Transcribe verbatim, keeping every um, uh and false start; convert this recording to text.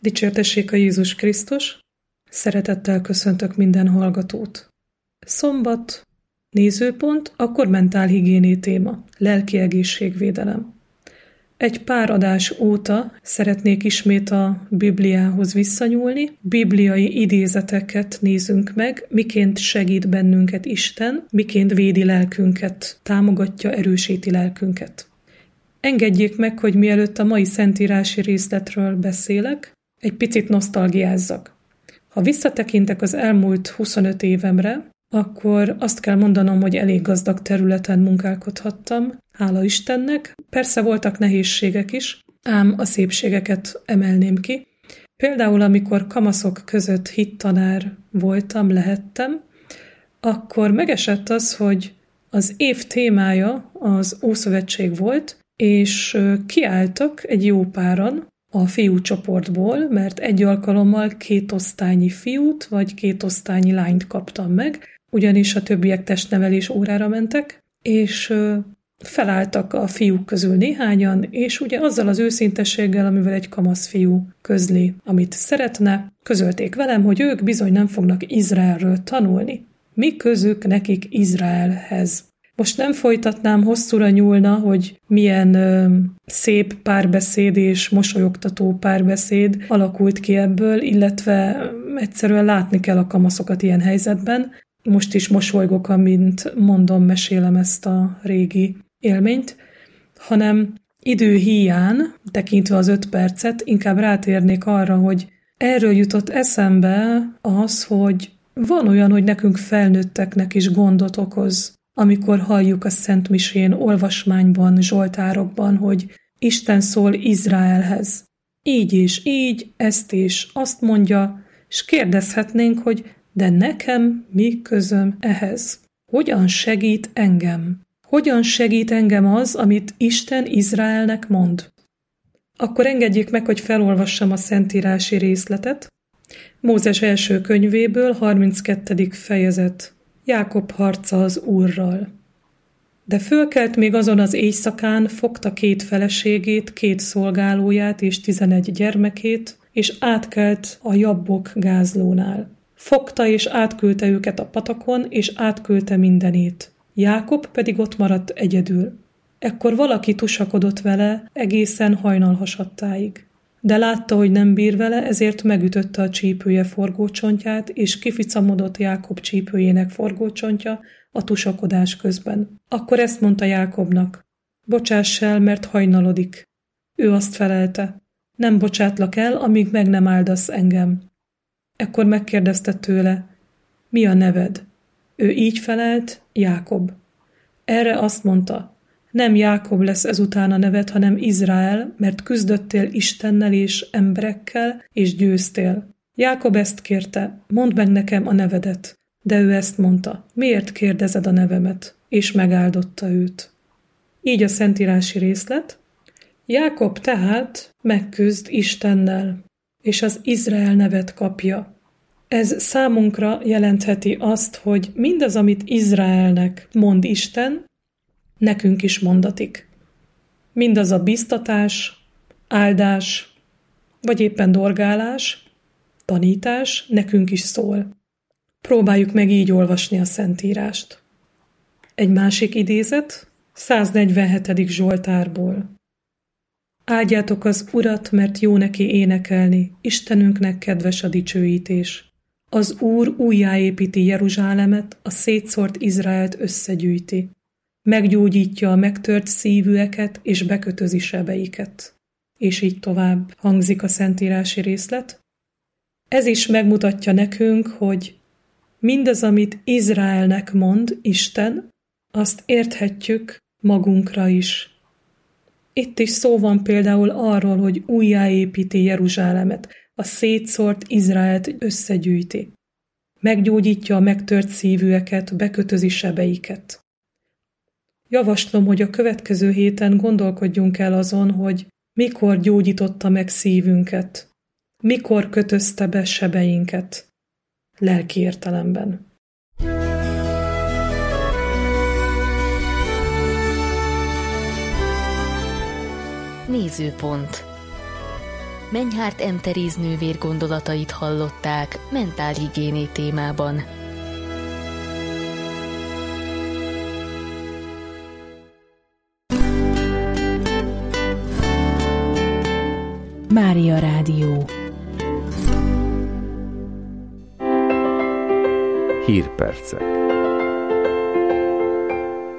Dicsértessék a Jézus Krisztus! Szeretettel köszöntök minden hallgatót. Szombat, nézőpont, akkor mentálhigiéné téma, lelki egészségvédelem. Egy pár adás óta szeretnék ismét a Bibliához visszanyúlni, bibliai idézeteket nézünk meg, miként segít bennünket Isten, miként védi lelkünket, támogatja, erősíti lelkünket. Engedjék meg, hogy mielőtt a mai szentírási részletről beszélek, egy picit nosztalgiázzak. Ha visszatekintek az elmúlt huszonöt évemre, akkor azt kell mondanom, hogy elég gazdag területen munkálkodhattam, hála Istennek. Persze voltak nehézségek is, ám a szépségeket emelném ki. Például, amikor kamaszok között hittanár voltam, lehettem, akkor megesett az, hogy az év témája az Ószövetség volt, és kiálltak egy jó páran a fiú csoportból, mert egy alkalommal két osztálynyi fiút vagy két osztálynyi lányt kaptam meg, ugyanis a többiek testnevelés órára mentek, és felálltak a fiúk közül néhányan, és ugye azzal az őszintességgel, amivel egy kamasz fiú közli, amit szeretne, közölték velem, hogy ők bizony nem fognak Izraelről tanulni. Mi közük nekik Izraelhez? Most nem folytatnám, hosszúra nyúlna, hogy milyen ö, szép párbeszéd és mosolyogtató párbeszéd alakult ki ebből, illetve egyszerűen látni kell a kamaszokat ilyen helyzetben. Most is mosolygok, amint mondom, mesélem ezt a régi élményt, hanem idő híján, tekintve az öt percet, inkább rátérnék arra, hogy erről jutott eszembe az, hogy van olyan, hogy nekünk felnőtteknek is gondot okoz, amikor halljuk a Szent Misén, olvasmányban, zsoltárokban, hogy Isten szól Izraelhez. Így és így, ezt és azt mondja, és kérdezhetnénk, hogy de nekem mi közöm ehhez? Hogyan segít engem? Hogyan segít engem az, amit Isten Izraelnek mond? Akkor engedjék meg, hogy felolvassam a szentírási részletet. Mózes első könyvéből, harminckettedik fejezet. Jákob harca az Úrral. De fölkelt még azon az éjszakán, fogta két feleségét, két szolgálóját és tizenegy gyermekét, és átkelt a Jabbok gázlónál. Fogta és átküldte őket a patakon, és átküldte mindenét. Jákob pedig ott maradt egyedül. Ekkor valaki tusakodott vele egészen hajnalhasadtáig. De látta, hogy nem bír vele, ezért megütötte a csípője forgócsontját, és kificamodott Jákob csípőjének forgócsontja a tusakodás közben. Akkor ezt mondta Jákobnak: bocsáss el, mert hajnalodik. Ő azt felelte: nem bocsátlak el, amíg meg nem áldasz engem. Ekkor megkérdezte tőle: mi a neved? Ő így felelt: Jákob. Erre azt mondta: nem Jákob lesz ezután a neved, hanem Izrael, mert küzdöttél Istennel és emberekkel, és győztél. Jákob ezt kérte: mondd meg nekem a nevedet. De ő ezt mondta: miért kérdezed a nevemet? És megáldotta őt. Így a szentírási részlet. Jákob tehát megküzd Istennel, és az Izrael nevet kapja. Ez számunkra jelentheti azt, hogy mindaz, amit Izraelnek mond Isten, nekünk is mondatik. Mindaz a biztatás, áldás, vagy éppen dorgálás, tanítás nekünk is szól. Próbáljuk meg így olvasni a Szentírást. Egy másik idézet, száznegyvenhetedik Zsoltárból. Áldjátok az Urat, mert jó neki énekelni, Istenünknek kedves a dicsőítés. Az Úr újjáépíti Jeruzsálemet, a szétszórt Izraelt összegyűjti. Meggyógyítja a megtört szívűeket, és bekötözi sebeiket. És így tovább hangzik a szentírási részlet. Ez is megmutatja nekünk, hogy mindaz, amit Izraelnek mond Isten, azt érthetjük magunkra is. Itt is szó van például arról, hogy újjáépíti Jeruzsálemet, a szétszórt Izraelt összegyűjti. Meggyógyítja a megtört szívűeket, bekötözi sebeiket. Javaslom, hogy a következő héten gondolkodjunk el azon, hogy mikor gyógyította meg szívünket, mikor kötözte be sebeinket, lelki értelemben. Nézőpont. Menyhárt M. Teréz nővér gondolatait hallották mentálhigiéné témában. Mária Rádió. Hírpercek.